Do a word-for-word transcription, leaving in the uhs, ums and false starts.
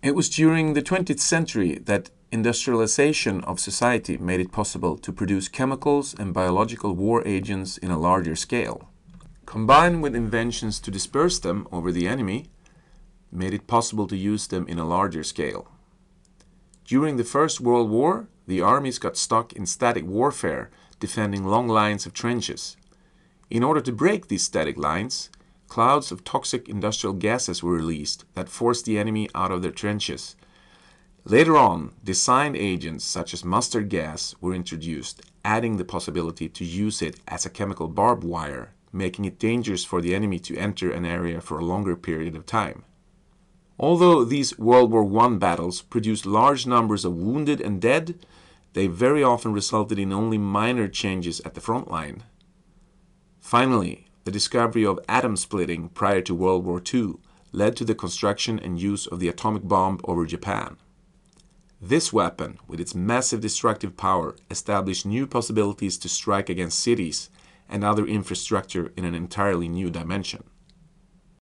It was during the twentieth century that industrialization of society made it possible to produce chemicals and biological war agents in a larger scale. Combined with inventions to disperse them over the enemy, made it possible to use them in a larger scale. During the First World War, the armies got stuck in static warfare, defending long lines of trenches. In order to break these static lines, clouds of toxic industrial gases were released that forced the enemy out of their trenches. Later on, designed agents such as mustard gas were introduced, adding the possibility to use it as a chemical barbed wire, making it dangerous for the enemy to enter an area for a longer period of time. Although these World War One battles produced large numbers of wounded and dead, they very often resulted in only minor changes at the front line. Finally, the discovery of atom splitting prior to World War Two led to the construction and use of the atomic bomb over Japan. This weapon, with its massive destructive power, established new possibilities to strike against cities and other infrastructure in an entirely new dimension.